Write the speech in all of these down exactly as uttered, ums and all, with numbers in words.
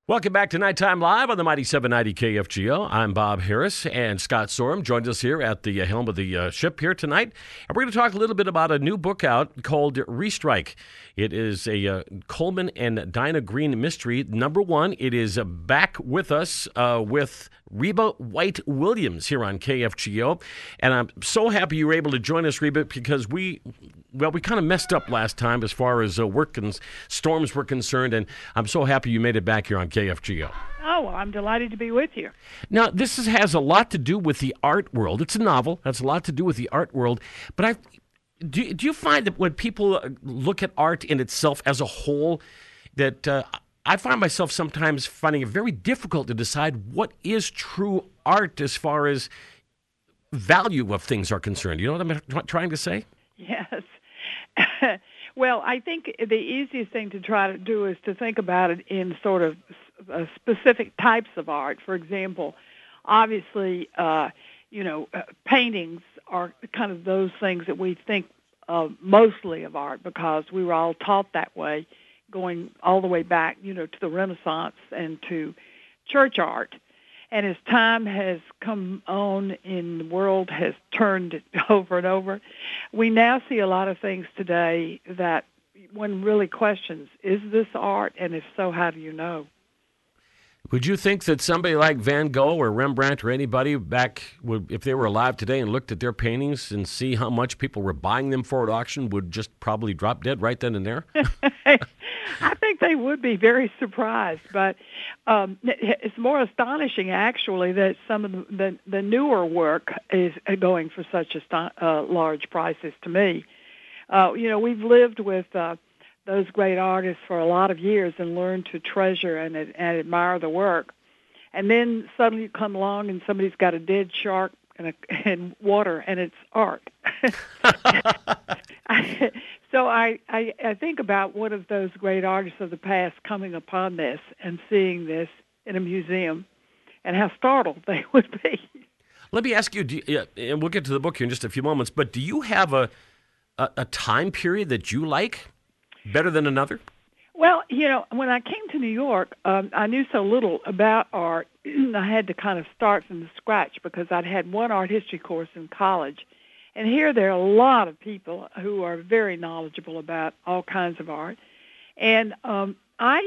Welcome back to Nighttime Live on the Mighty seven ninety K F G O. I'm Bob Harris, and Scott Sorum joined us here at the uh, helm of the uh, ship here tonight. And we're going to talk a little bit about a new book out called Restrike. It is a uh, Coleman and Dinah Green mystery. Number one, it is uh, back with us uh, with Reba White-Williams here on K F G O. And I'm so happy you were able to join us, Reba, because we, well, we kind of messed up last time as far as uh, work and storms were concerned. And I'm so happy you made it back here on K F G O. Oh, well, I'm delighted to be with you. Now, this is, has a lot to do with the art world. It's a novel. That's a lot to do with the art world. But I, do, do you find that when people look at art in itself as a whole, that uh, I find myself sometimes finding it very difficult to decide what is true art as far as value of things are concerned. You know what I'm trying to say? Yes. Well, I think the easiest thing to try to do is to think about it in sort of uh, specific types of art. For example, obviously, uh, you know, uh, paintings are kind of those things that we think uh, mostly of art because we were all taught that way, going all the way back, you know, to the Renaissance and to church art. And as time has come on and the world has turned over and over, we now see a lot of things today that one really questions, is this art? And if so, how do you know? Would you think that somebody like Van Gogh or Rembrandt or anybody back, would, if they were alive today and looked at their paintings and see how much people were buying them for at auction, would just probably drop dead right then and there? I think they would be very surprised, but um, it's more astonishing, actually, that some of the, the, the newer work is going for such a uh, large prices to me. Uh, you know, we've lived with uh, those great artists for a lot of years and learned to treasure and, and admire the work. And then suddenly you come along and somebody's got a dead shark and, a, and water, and it's art. So I, I, I think about one of those great artists of the past coming upon this and seeing this in a museum and how startled they would be. Let me ask you, do you, and we'll get to the book here in just a few moments, but do you have a, a, a time period that you like better than another? Well, you know, when I came to New York, um, I knew so little about art. I had to kind of start from the scratch because I'd had one art history course in college. And here there are a lot of people who are very knowledgeable about all kinds of art. And um, I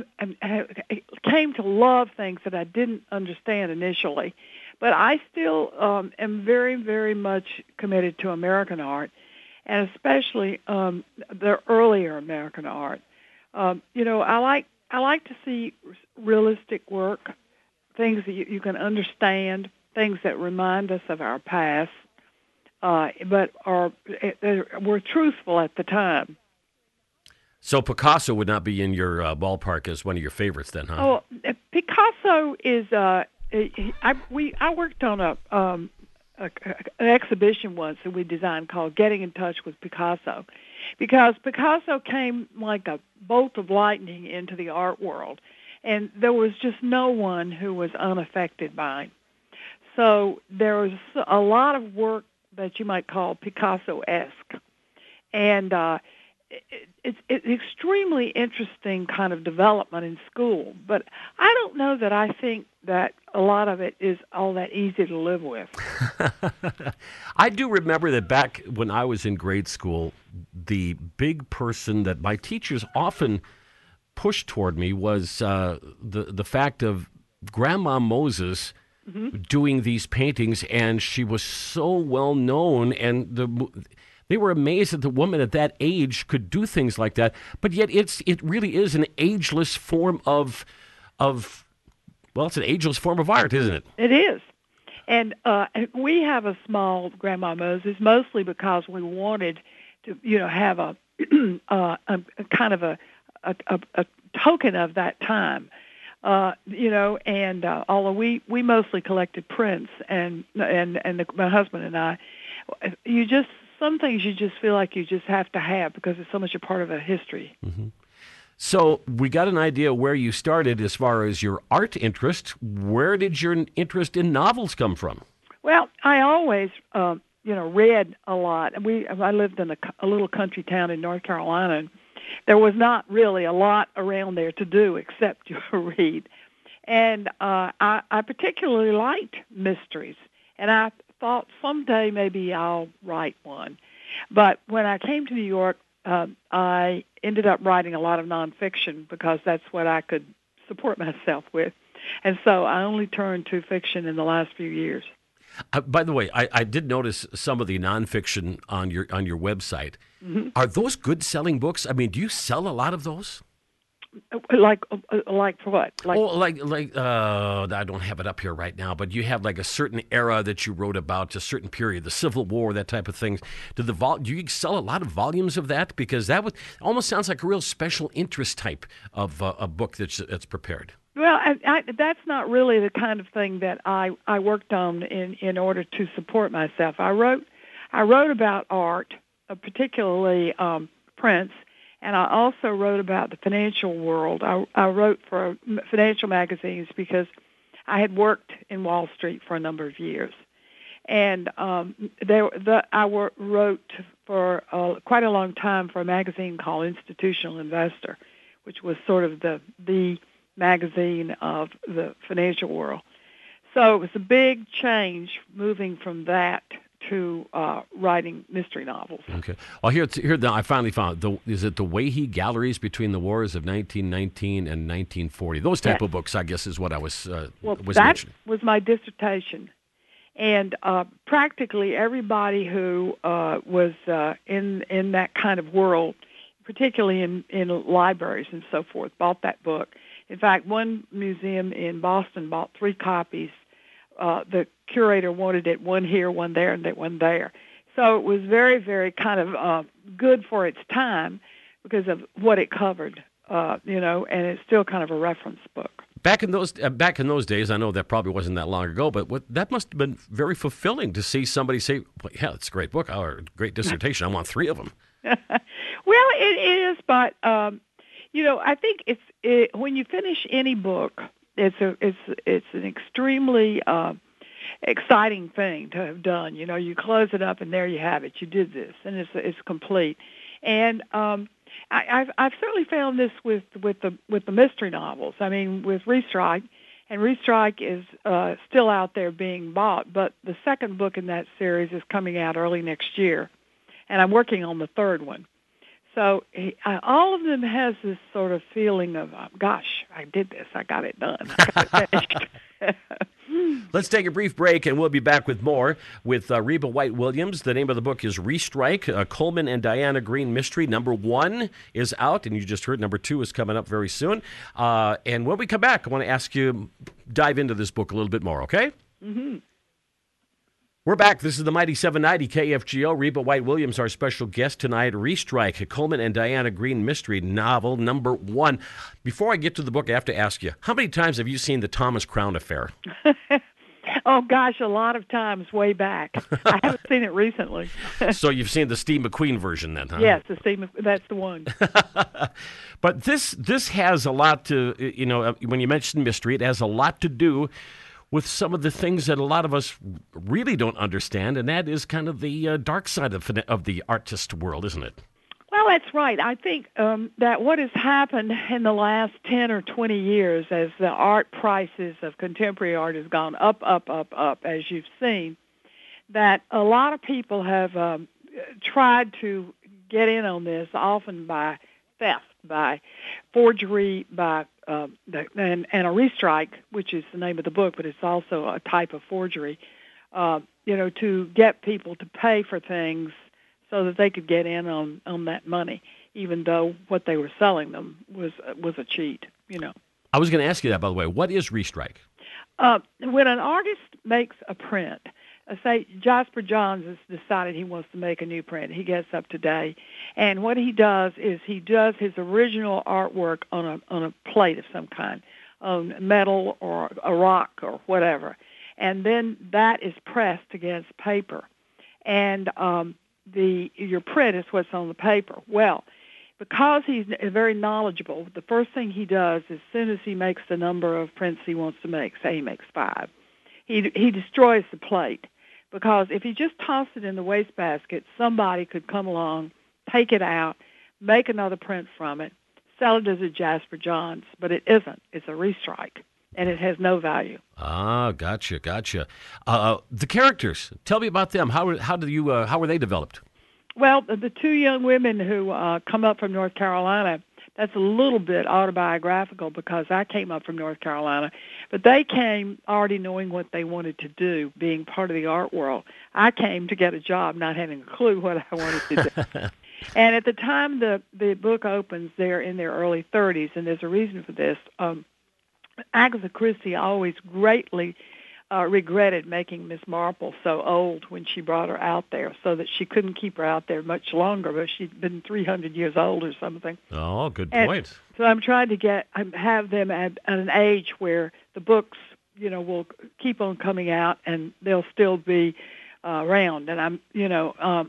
came to love things that I didn't understand initially. But I still um, am very, very much committed to American art, and especially um, the earlier American art. Um, you know, I like I like to see realistic work, things that you, you can understand, things that remind us of our past. Uh, but are were truthful at the time. So Picasso would not be in your uh, ballpark as one of your favorites, then, huh? Oh, Picasso is. Uh, I we I worked on a, um, a an exhibition once that we designed called "Getting in Touch with Picasso," because Picasso came like a bolt of lightning into the art world, and there was just no one who was unaffected by him. So there was a lot of work that you might call Picasso-esque. And uh, it, it's, it's extremely interesting kind of development in school. But I don't know that I think that a lot of it is all that easy to live with. I do remember that back when I was in grade school, the big person that my teachers often pushed toward me was uh, the, the fact of Grandma Moses Mm-hmm. doing these paintings, and she was so well known, and the they were amazed that the woman at that age could do things like that. But yet, it's it really is an ageless form of of well, it's an ageless form of art, isn't it? It is, and uh, we have a small Grandma Moses, mostly because we wanted to, you know, have a, uh, a, a kind of a, a, a token of that time. Uh, you know, and uh, although we, we mostly collected prints, and and and the, my husband and I, you just some things you just feel like you just have to have because it's so much a part of a history. Mm-hmm. So we got an idea where you started as far as your art interest. Where did your interest in novels come from? Well, I always, uh, you know, read a lot. We I lived in a, a little country town in North Carolina. And there was not really a lot around there to do except to read. And uh, I, I particularly liked mysteries, and I thought someday maybe I'll write one. But when I came to New York, uh, I ended up writing a lot of nonfiction because that's what I could support myself with. And so I only turned to fiction in the last few years. Uh, by the way, I, I did notice some of the nonfiction on your on your website. Mm-hmm. Are those good-selling books? I mean, do you sell a lot of those? Like, like for what? Like, oh, like, like uh, I don't have it up here right now, but you have like a certain era that you wrote about, a certain period, the Civil War, that type of thing. Do the vol- do you sell a lot of volumes of that? Because that would almost sounds like a real special interest type of uh, a book that's that's prepared. Well, I, I, that's not really the kind of thing that I, I worked on in, in order to support myself. I wrote I wrote about art, uh, particularly um, prints. And I also wrote about the financial world. I, I wrote for financial magazines because I had worked in Wall Street for a number of years. And um, there, the, I wor- wrote for uh, quite a long time for a magazine called Institutional Investor, which was sort of the, the magazine of the financial world. So it was a big change moving from that to uh, writing mystery novels. Okay. Well, here, here I finally found, the, is it The Wahey Galleries Between the Wars of nineteen nineteen and nineteen forty? Those type yes. of books, I guess, is what I was uh, well, was that mentioning. was my dissertation. And uh, practically everybody who uh, was uh, in in that kind of world, particularly in, in libraries and so forth, bought that book. In fact, one museum in Boston bought three copies. Uh, the curator wanted it one here, one there, and one there. So it was very, very kind of uh, good for its time because of what it covered, uh, you know, and it's still kind of a reference book. Back in those uh, back in those days, I know that probably wasn't that long ago, but what, that must have been very fulfilling to see somebody say, well, yeah, it's a great book, or a great dissertation. I want three of them. Well, it is, but, um, you know, I think it's it, when you finish any book, It's a it's it's an extremely uh, exciting thing to have done. You know, you close it up and there you have it. You did this, and it's it's complete. And um, I, I've I've certainly found this with with the with the mystery novels. I mean, with Restrike, and Restrike is uh, still out there being bought. But the second book in that series is coming out early next year, and I'm working on the third one. So he, uh, all of them has this sort of feeling of, uh, gosh, I did this. I got it done. I got it finished. Let's take a brief break, and we'll be back with more with uh, Reba White Williams. The name of the book is Restrike, a Coleman and Diana Green mystery. Number one is out, and you just heard number two is coming up very soon. Uh, and when we come back, I want to ask you, dive into this book a little bit more, okay? Mm-hmm. We're back. This is the Mighty seven ninety K F G O. Reba White Williams, our special guest tonight. Restrike, a Coleman and Diana Green mystery novel, number one. Before I get to the book, I have to ask you, how many times have you seen the Thomas Crown Affair? Oh, gosh, a lot of times way back. I haven't seen it recently. So you've seen the Steve McQueen version then, huh? Yes, the Steve, that's the one. But this this has a lot to, you know, when you mention mystery, it has a lot to do with some of the things that a lot of us really don't understand, and that is kind of the uh, dark side of, of the artist world, isn't it? Well, that's right. I think um, that what has happened in the last ten or twenty years as the art prices of contemporary art has gone up, up, up, up, as you've seen, that a lot of people have um, tried to get in on this, often by theft, by forgery, by uh, the, and, and a restrike, which is the name of the book, but it's also a type of forgery, uh, you know, to get people to pay for things so that they could get in on, on that money, even though what they were selling them was was a cheat, you know. I was going to ask you that, by the way. What is restrike? Uh, when an artist makes a print, uh, say Jasper Johns has decided he wants to make a new print. He gets up today, and what he does is he does his original artwork on a on a plate of some kind, on metal or a rock or whatever, and then that is pressed against paper, and um, the your print is what's on the paper. Well, because he's very knowledgeable, the first thing he does as soon as he makes the number of prints he wants to make, say he makes five, he he destroys the plate, because if he just tossed it in the wastebasket, somebody could come along, take it out, make another print from it, sell it as a Jasper Johns, but it isn't. It's a restrike, and it has no value. Ah, gotcha, gotcha. Uh, the characters, tell me about them. How how do you uh, how were they developed? Well, the two young women who uh, come up from North Carolina, that's a little bit autobiographical because I came up from North Carolina, but they came already knowing what they wanted to do, being part of the art world. I came to get a job, not having a clue what I wanted to do. And at the time the, the book opens, they're in their early thirties, and there's a reason for this. Um, Agatha Christie always greatly uh, regretted making Miss Marple so old when she brought her out there, so that she couldn't keep her out there much longer, but she'd been three hundred years old or something. Oh, good and point. So I'm trying to get have them at, at an age where the books, you know, will keep on coming out and they'll still be uh, around. And I'm, you know, um,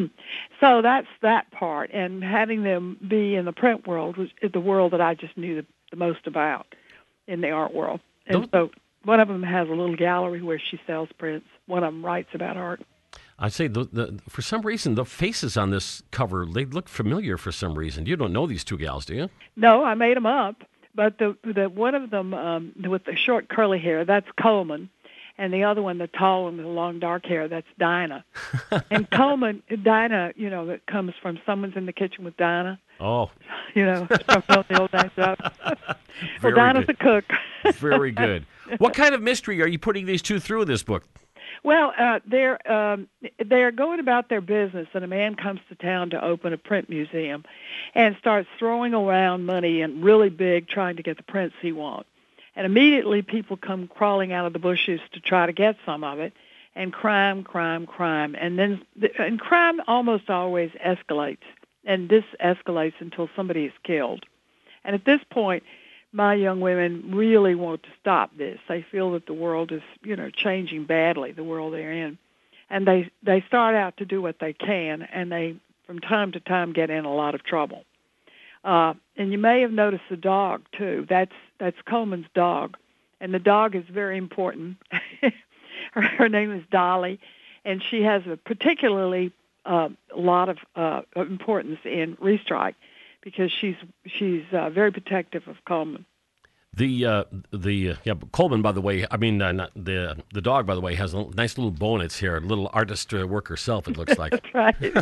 so that's that part. And having them be in the print world was the world that I just knew the, the most about in the art world. And Don't, so one of them has a little gallery where she sells prints. One of them writes about art. I'd say the, the, for some reason the faces on this cover, they look familiar for some reason. You don't know these two gals, do you? No, I made them up. But the the one of them um, with the short curly hair, that's Coleman. And the other one, the tall one with the long dark hair, that's Dinah. And Coleman, Dinah, you know, that comes from Someone's in the Kitchen with Dinah. Oh. You know, from the old days up. Well, Dinah's good. a cook. Very good. What kind of mystery are you putting these two through in this book? Well, uh, they're um, they're going about their business, and a man comes to town to open a print museum, and starts throwing around money and really big, trying to get the prints he wants. And immediately, people come crawling out of the bushes to try to get some of it, and crime, crime, crime, and then and crime almost always escalates, and this escalates until somebody is killed. And at this point, my young women really want to stop this. They feel that the world is, you know, changing badly, the world they're in. And they, they start out to do what they can, and they, from time to time, get in a lot of trouble. Uh, and you may have noticed the dog, too. That's that's Coleman's dog. And the dog is very important. her, her name is Dolly, and she has a particularly uh, lot of uh, importance in Restrike, because she's she's uh, very protective of Coleman. The uh, the uh, yeah Coleman, by the way, I mean uh, not, the the dog, by the way, has a nice little bow in its hair, a little artist uh, work herself. It looks like. That's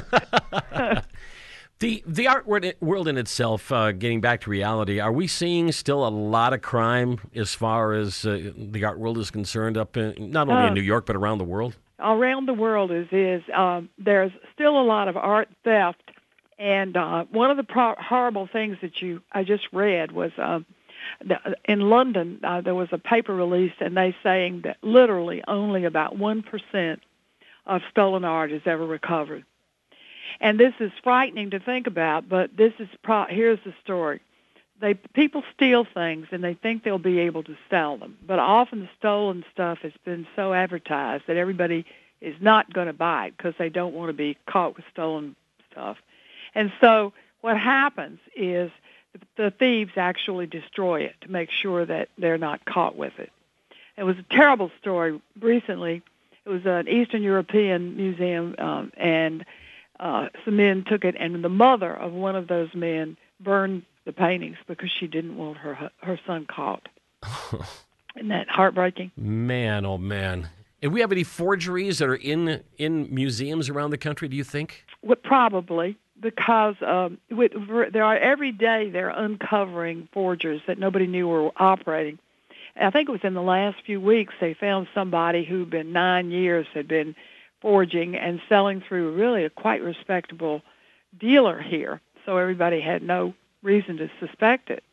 right. the the art world in itself, uh, getting back to reality, are we seeing still a lot of crime as far as uh, the art world is concerned? Up in, not only uh, in New York but around the world. Around the world is is um, there's still a lot of art theft. And uh, one of the pro- horrible things that you I just read was um, the, in London uh, there was a paper release, and they saying that literally only about one percent of stolen art is ever recovered. And this is frightening to think about, but this is pro- here's the story. They people steal things and they think they'll be able to sell them, but often the stolen stuff has been so advertised that everybody is not going to buy it because they don't want to be caught with stolen stuff. And so what happens is the thieves actually destroy it to make sure that they're not caught with it. It was a terrible story recently. It was an Eastern European museum, um, and uh, some men took it, and the mother of one of those men burned the paintings because she didn't want her her son caught. Isn't that heartbreaking? Man, oh man. And we have any forgeries that are in in museums around the country, do you think? Well, probably. Because um, with, there are every day they're uncovering forgers that nobody knew were operating. And I think it was in the last few weeks they found somebody who'd been nine years had been forging and selling through really a quite respectable dealer here. So everybody had no reason to suspect it.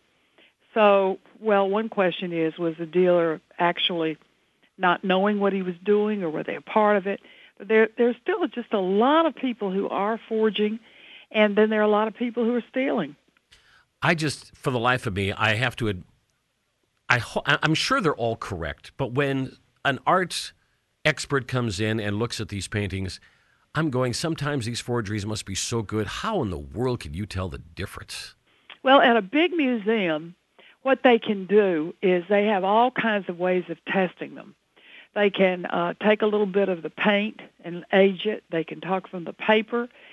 So, well, one question is, was the dealer actually not knowing what he was doing, or were they a part of it? But there, there's still just a lot of people who are forging. And then there are a lot of people who are stealing. I just, for the life of me, I have to, ad- I ho- I'm sure they're all correct, but when an art expert comes in and looks at these paintings, I'm going, sometimes these forgeries must be so good. How in the world can you tell the difference? Well, at a big museum, what they can do is they have all kinds of ways of testing them. They can uh, take a little bit of the paint and age it. They can talk from the paper.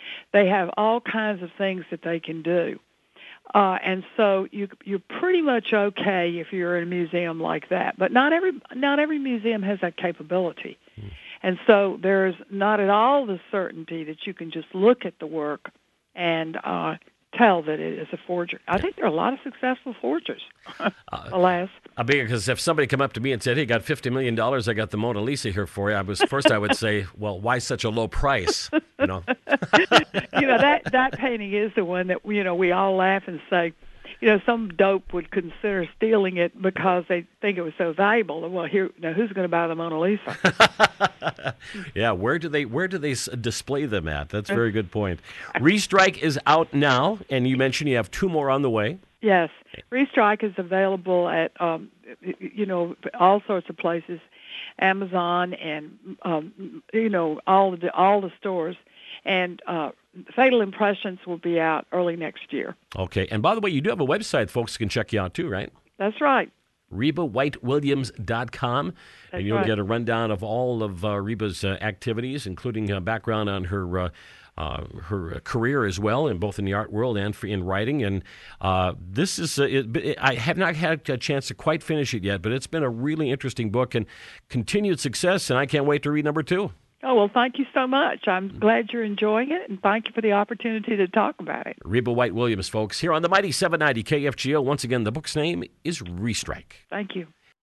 They have all kinds of things that they can do. Uh, and so you, you're pretty much okay if you're in a museum like that. But not every not every museum has that capability. Mm. And so there's not at all the certainty that you can just look at the work and uh, tell that it is a forgery. I think there are a lot of successful forgers, alas. I mean, because if somebody come up to me and said, "Hey, got fifty million dollars, I got the Mona Lisa here for you," I was first I would say, "Well, why such a low price?" You know, you know that that painting is the one that you know we all laugh and say, you know, some dope would consider stealing it because they think it was so valuable. Well, here, now who's going to buy the Mona Lisa? Yeah, where do they where do they s- display them at? That's a very good point. Restrike is out now, and you mentioned you have two more on the way. Yes, Restrike is available at um, you know all sorts of places, Amazon and um, you know all the all the stores, and uh, Fatal Impressions will be out early next year. Okay, and by the way, you do have a website folks can check you out too, right? That's right. Reba White Williams dot com, That's and you'll right. get a rundown of all of uh, Reba's uh, activities, including uh, background on her uh, uh, her career as well, in both in the art world and for, in writing. And uh, this is uh, it, it, I have not had a chance to quite finish it yet, but it's been a really interesting book and continued success, and I can't wait to read number two. Oh, well, thank you so much. I'm glad you're enjoying it, and thank you for the opportunity to talk about it. Reba White Williams, folks, here on the Mighty seven ninety K F G O. Once again, the book's name is Restrike. Thank you.